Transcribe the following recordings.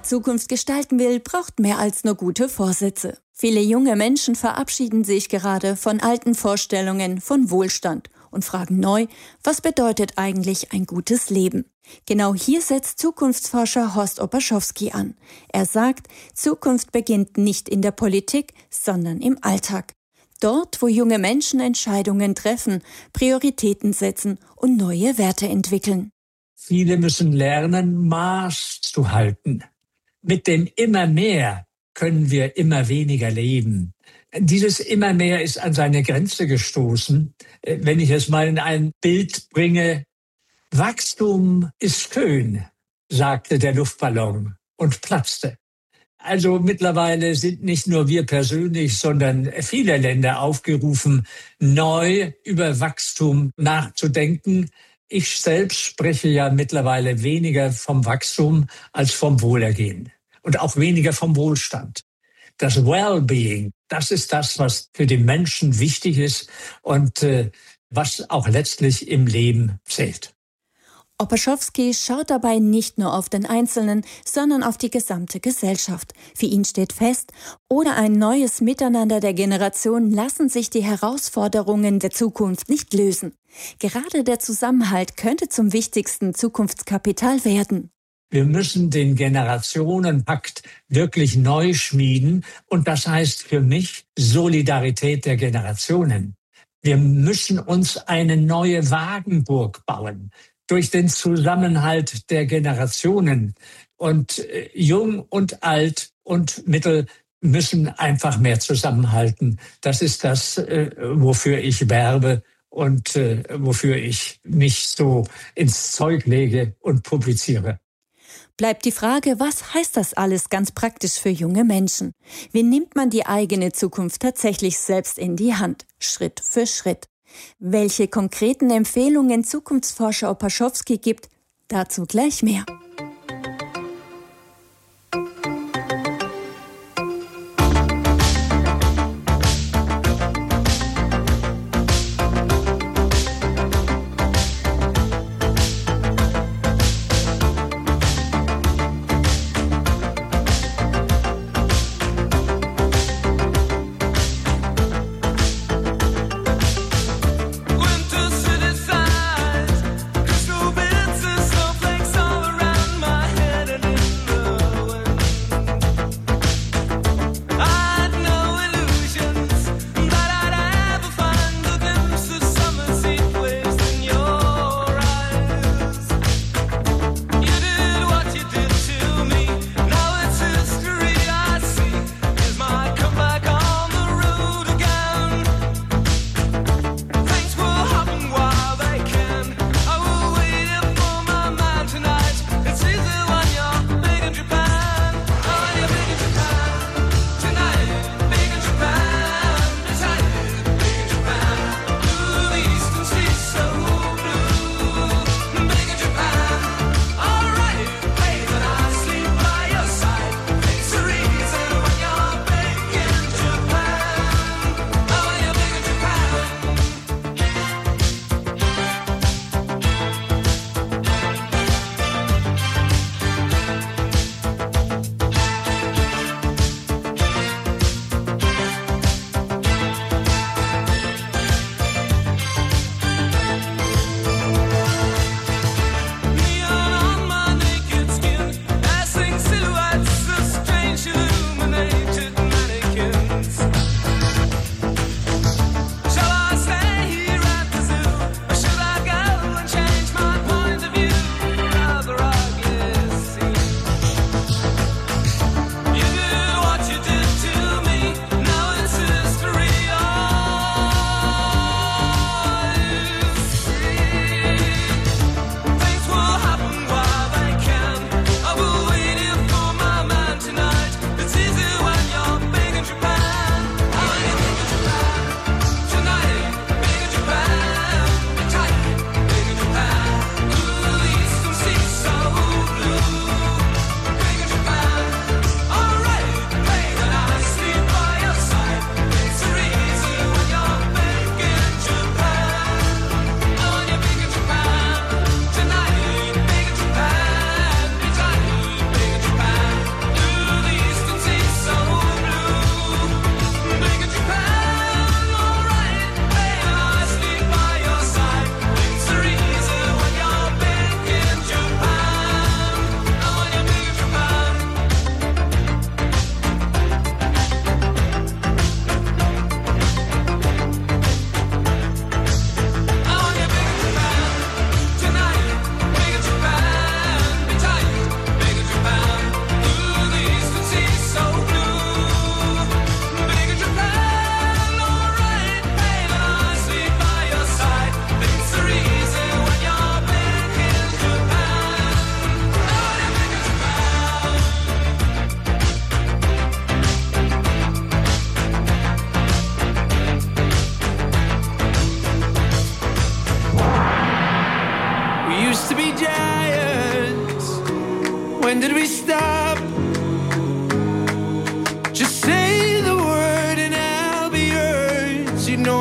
Zukunft gestalten will, braucht mehr als nur gute Vorsätze. Viele junge Menschen verabschieden sich gerade von alten Vorstellungen von Wohlstand und fragen neu, was bedeutet eigentlich ein gutes Leben? Genau hier setzt Zukunftsforscher Horst Opaschowski an. Er sagt, Zukunft beginnt nicht in der Politik, sondern im Alltag. Dort, wo junge Menschen Entscheidungen treffen, Prioritäten setzen und neue Werte entwickeln. Viele müssen lernen, Maß zu halten. Mit dem immer mehr können wir immer weniger leben. Dieses immer mehr ist an seine Grenze gestoßen. Wenn ich es mal in ein Bild bringe, Wachstum ist schön, sagte der Luftballon und platzte. Also mittlerweile sind nicht nur wir persönlich, sondern viele Länder aufgerufen, neu über Wachstum nachzudenken. Ich selbst spreche ja mittlerweile weniger vom Wachstum als vom Wohlergehen und auch weniger vom Wohlstand. Das Wellbeing, das ist das, was für den Menschen wichtig ist und was auch letztlich im Leben zählt. Opaschowski schaut dabei nicht nur auf den Einzelnen, sondern auf die gesamte Gesellschaft. Für ihn steht fest, ohne ein neues Miteinander der Generationen lassen sich die Herausforderungen der Zukunft nicht lösen. Gerade der Zusammenhalt könnte zum wichtigsten Zukunftskapital werden. Wir müssen den Generationenpakt wirklich neu schmieden und das heißt für mich Solidarität der Generationen. Wir müssen uns eine neue Wagenburg bauen. Durch den Zusammenhalt der Generationen. Und jung und alt und mittel müssen einfach mehr zusammenhalten. Das ist das, wofür ich werbe und wofür ich mich so ins Zeug lege und publiziere. Bleibt die Frage, was heißt das alles ganz praktisch für junge Menschen? Wie nimmt man die eigene Zukunft tatsächlich selbst in die Hand, Schritt für Schritt? Welche konkreten Empfehlungen Zukunftsforscher Opaschowski gibt, dazu gleich mehr. Winter city sighs, crystal bits and snowflakes all around.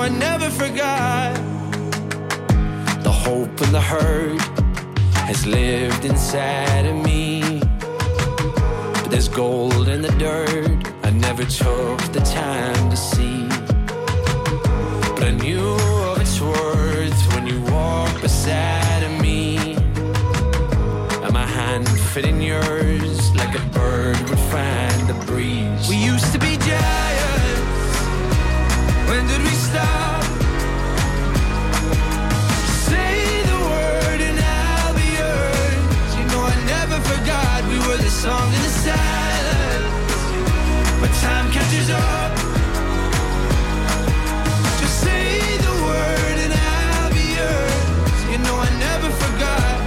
I never forgot. The hope and the hurt has lived inside of me. But there's gold in the dirt I never took the time to see. But I knew of its worth when you walked beside of me. And my hand fit in yours like a bird would find the breeze. We used to be giants. When did we stop? Say the word and I'll be yours. You know I never forgot we were the song in the silence. But time catches up. Just say the word and I'll be yours. You know I never forgot.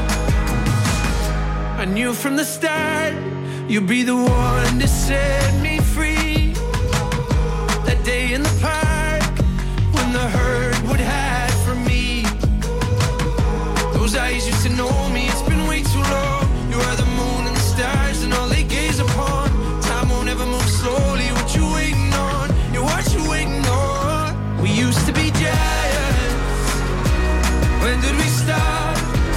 I knew from the start you'd be the one to set me free. That day in the park when the herd would hide from me. Those eyes used to know me, it's been way too long. You are the moon and the stars and all they gaze upon. Time won't ever move slowly, what you waiting on? Yeah, what you waiting on? We used to be giants. When did we stop?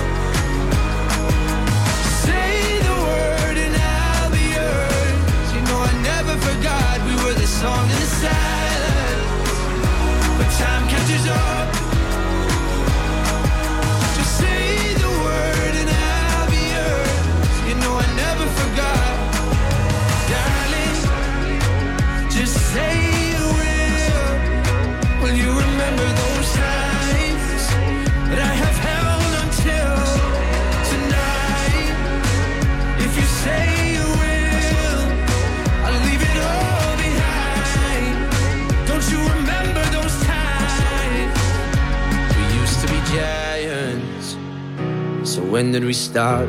Say the word and I'll be yours. You know I never forgot we were the song in the silence. But time catches up. Just say the word and I'll be yours. You know I never forgot. Darling, just say you will. Will you remember those times that I have held until tonight? If you say you will, I'll leave it all behind. Don't you remember those times? We used to be giants. So when did we stop?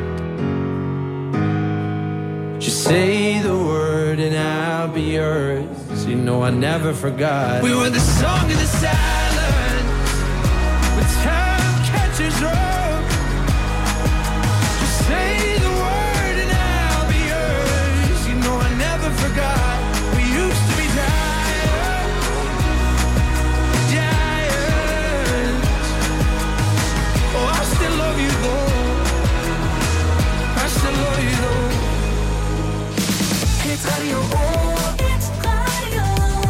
Just say the word and I'll be yours. You know I never forgot. We were the song in the silence. When time catches up. Just say the word and I'll be yours. You know I never forgot. We used to be giants. Giants. Oh, I still love you though. I still love you though. Hit Radio O. Hit Radio.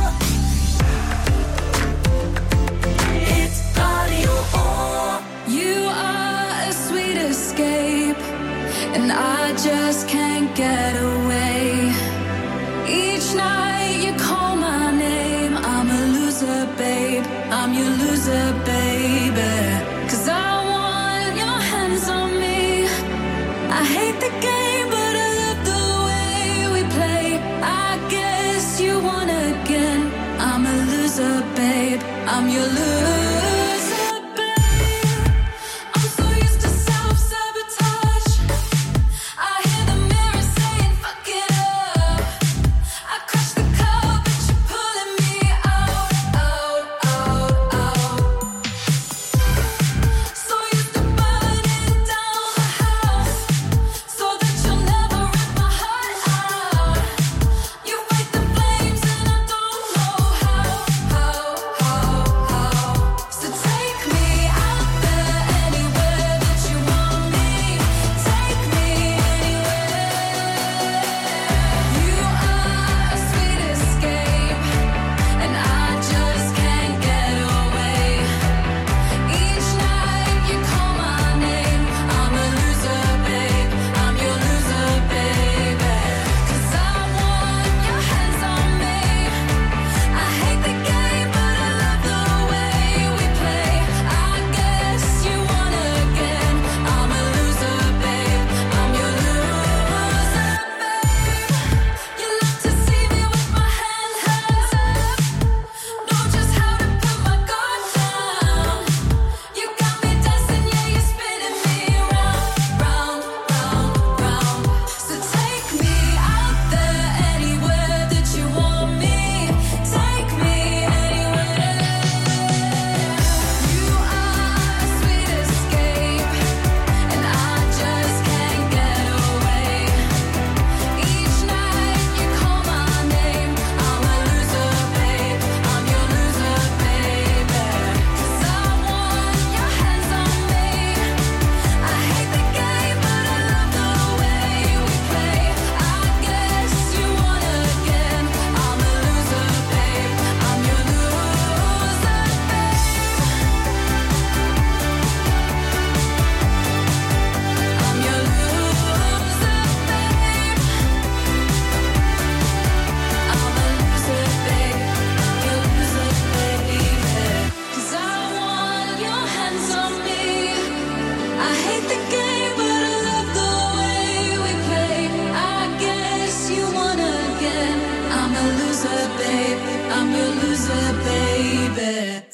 Hit Radio O. You are a sweet escape, and I just can't get away. Each night you call my name, I'm a loser, babe. I'm your loser, baby. 'Cause I want your hands on me. I hate the game, but I love the way we play. I guess you won again. I'm a loser, babe. I'm your loser, babe. I'm so used to self-sabotage. I hear the mirror saying, fuck it up. I crash the car, but you're pulling me out, out, out, out. So used to burning down the house, so that you'll never rip my heart out. You fight the flames and I don't know how.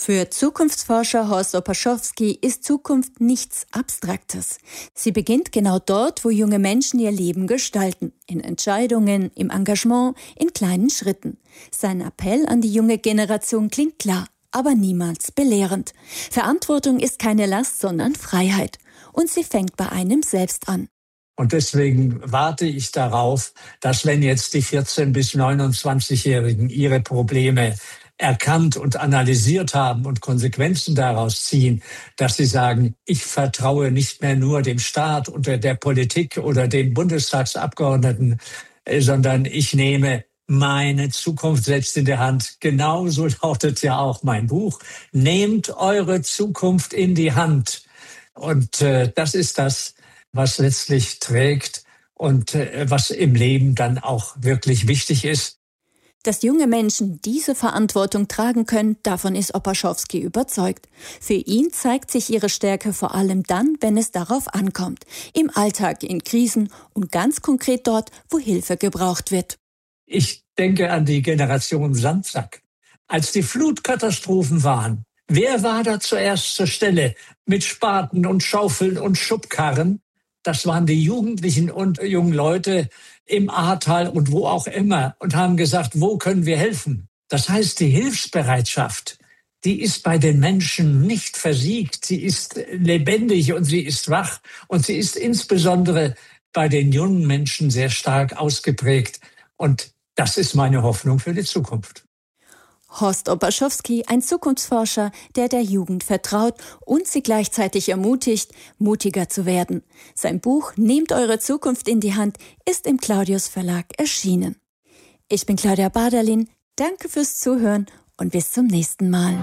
Für Zukunftsforscher Horst Opaschowski ist Zukunft nichts Abstraktes. Sie beginnt genau dort, wo junge Menschen ihr Leben gestalten. In Entscheidungen, im Engagement, in kleinen Schritten. Sein Appell an die junge Generation klingt klar, aber niemals belehrend. Verantwortung ist keine Last, sondern Freiheit. Und sie fängt bei einem selbst an. Und deswegen warte ich darauf, dass wenn jetzt die 14- bis 29-Jährigen ihre Probleme erkannt und analysiert haben und Konsequenzen daraus ziehen, dass sie sagen, ich vertraue nicht mehr nur dem Staat oder der Politik oder dem Bundestagsabgeordneten, sondern ich nehme meine Zukunft selbst in der Hand. Genauso lautet ja auch mein Buch. Nehmt eure Zukunft in die Hand. Und das ist das, was letztlich trägt und was im Leben dann auch wirklich wichtig ist. Dass junge Menschen diese Verantwortung tragen können, davon ist Opaschowski überzeugt. Für ihn zeigt sich ihre Stärke vor allem dann, wenn es darauf ankommt. Im Alltag, in Krisen und ganz konkret dort, wo Hilfe gebraucht wird. Ich denke an die Generation Sandsack. Als die Flutkatastrophen waren, wer war da zuerst zur Stelle mit Spaten und Schaufeln und Schubkarren? Das waren die Jugendlichen und jungen Leute im Ahrtal und wo auch immer und haben gesagt, wo können wir helfen? Das heißt, die Hilfsbereitschaft, die ist bei den Menschen nicht versiegt. Sie ist lebendig und sie ist wach und sie ist insbesondere bei den jungen Menschen sehr stark ausgeprägt. Und das ist meine Hoffnung für die Zukunft. Horst Opaschowski, ein Zukunftsforscher, der Jugend vertraut und sie gleichzeitig ermutigt, mutiger zu werden. Sein Buch »Nehmt eure Zukunft in die Hand« ist im Claudius Verlag erschienen. Ich bin Claudia Baderlin, danke fürs Zuhören und bis zum nächsten Mal.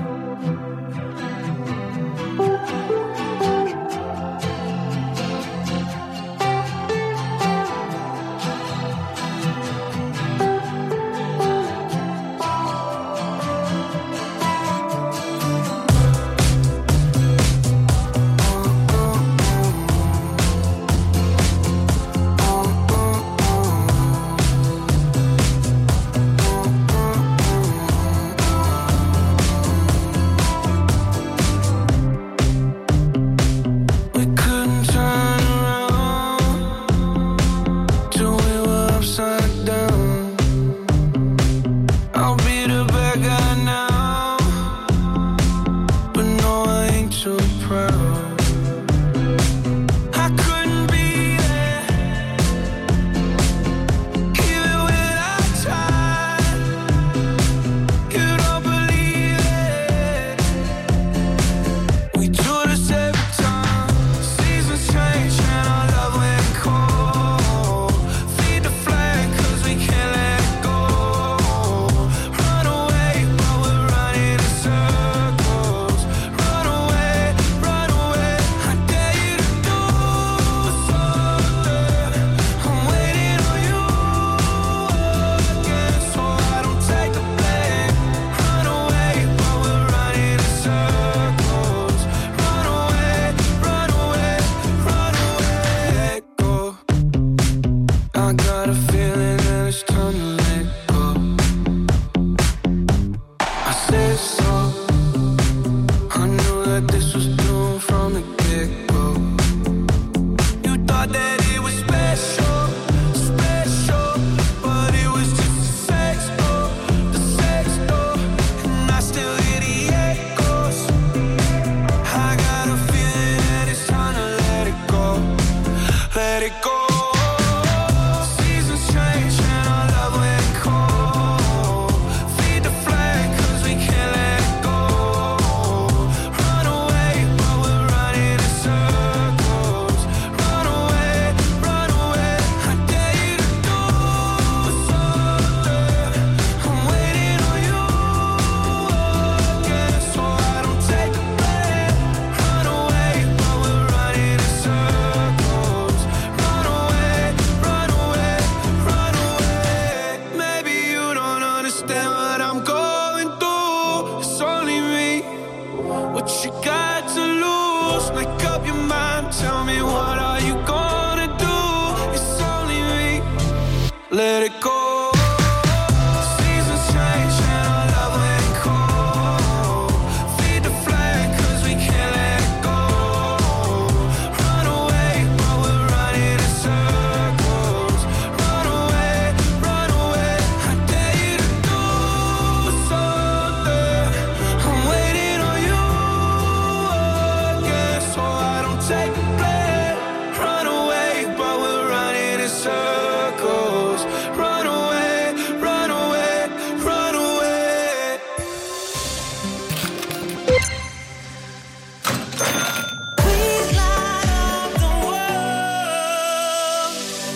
Let it go. Seasons change and our love ain't cold. Feed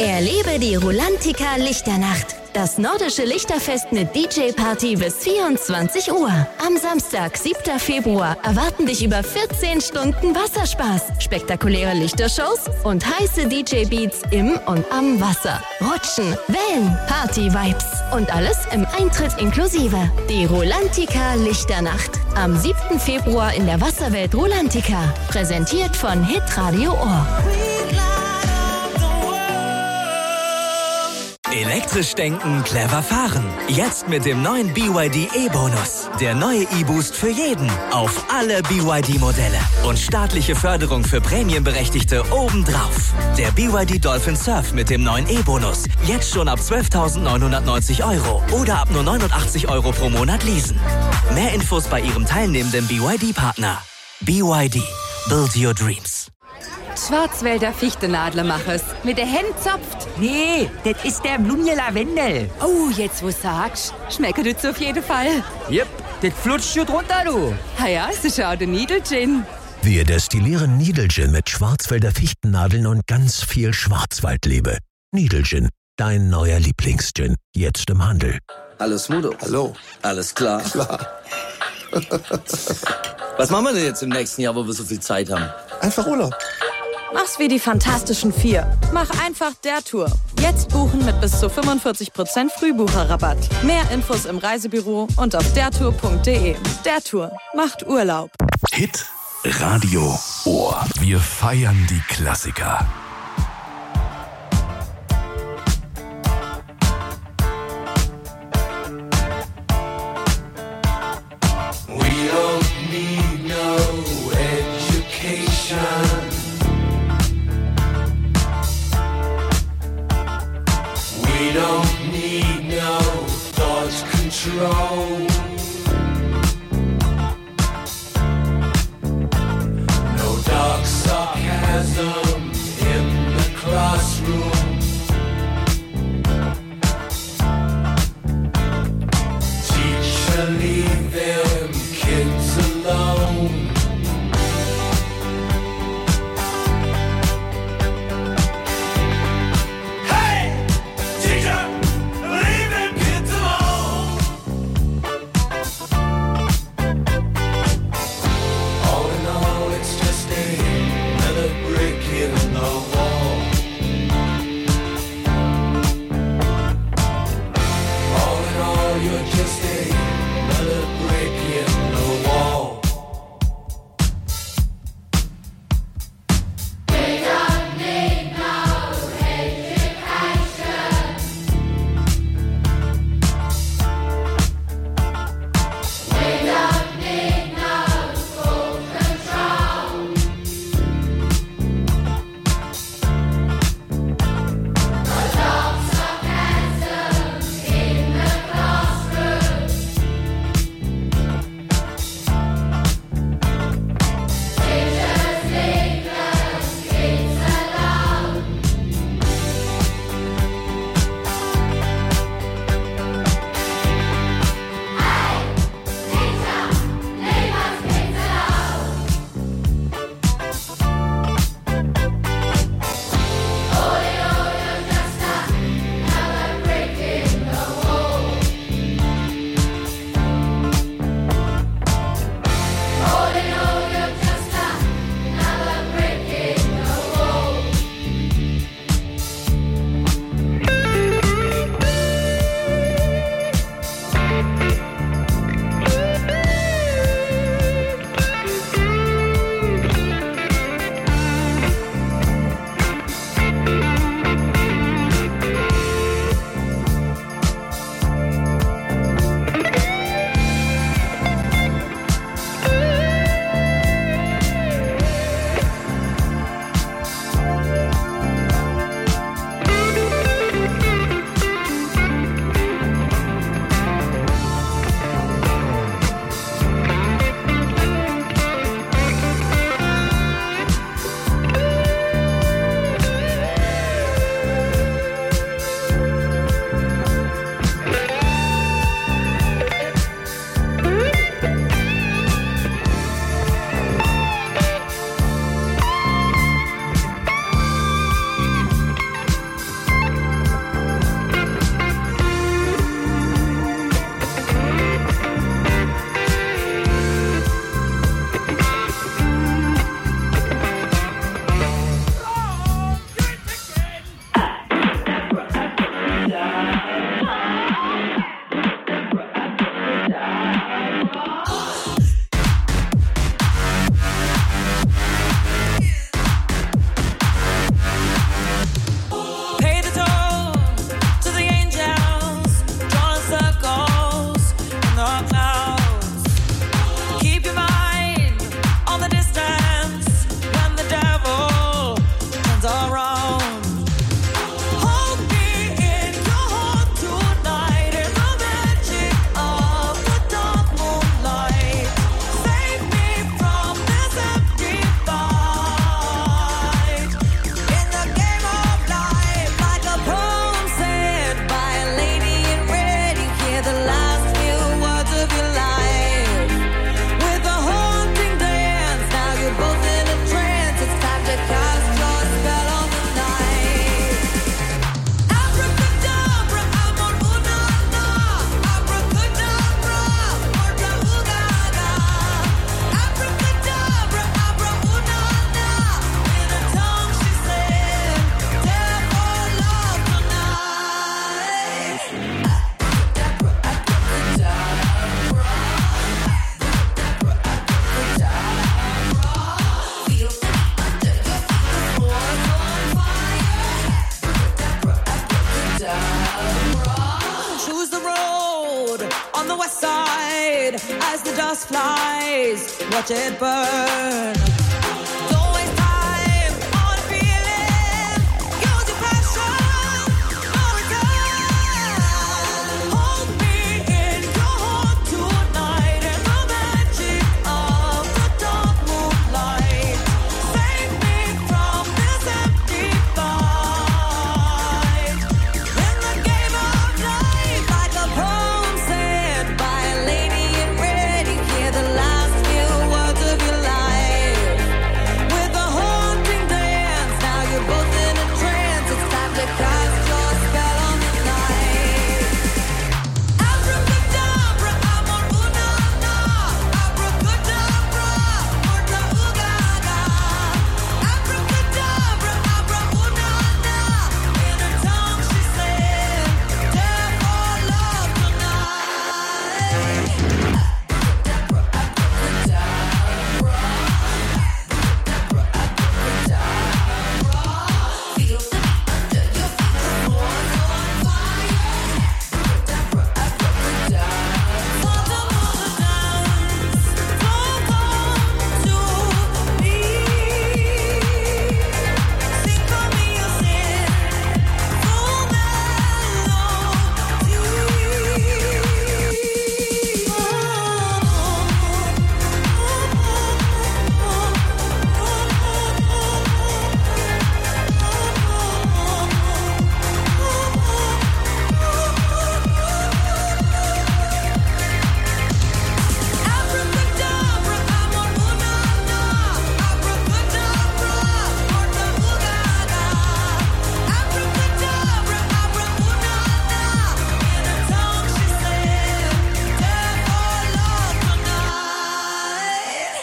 Erlebe die Rulantica Lichternacht. Das nordische Lichterfest mit DJ-Party bis 24 Uhr. Am Samstag, 7. Februar, erwarten dich über 14 Stunden Wasserspaß, spektakuläre Lichtershows und heiße DJ-Beats im und am Wasser. Rutschen, Wellen, Party-Vibes und alles im Eintritt inklusive. Die Rulantica Lichternacht. Am 7. Februar in der Wasserwelt Rulantica. Präsentiert von Hitradio Ohr. Elektrisch denken, clever fahren. Jetzt mit dem neuen BYD E-Bonus. Der neue E-Boost für jeden. Auf alle BYD-Modelle. Und staatliche Förderung für Prämienberechtigte obendrauf. Der BYD Dolphin Surf mit dem neuen E-Bonus. Jetzt schon ab 12.990 € oder ab nur 89 € pro Monat leasen. Mehr Infos bei Ihrem teilnehmenden BYD-Partner. BYD. Build your dreams. Schwarzwälder Fichtenadler mach es. Mit der Hand zopft. Nee, das ist der Blumje Lavendel. Oh, jetzt wo sagst, schmeckt es auf jeden Fall. Jep, das flutscht schon drunter, du. Ja, es ist auch der Needle-Gin. Wir destillieren Needle Gin mit Schwarzwälder Fichtennadeln und ganz viel Schwarzwaldliebe. Needle Gin, dein neuer Lieblingsgin. Jetzt im Handel. Hallo Smudo. Hallo. Alles klar? Klar. Was machen wir denn jetzt im nächsten Jahr, wo wir so viel Zeit haben? Einfach Urlaub. Mach's wie die Fantastischen Vier. Mach einfach der Tour. Jetzt buchen mit bis zu 45% Frühbucherrabatt. Mehr Infos im Reisebüro und auf dertour.de. Der Tour macht Urlaub. Hit Radio Ohr. Wir feiern die Klassiker. We don't need no education. We don't need no thought control. No dark sarcasm in watch it burn.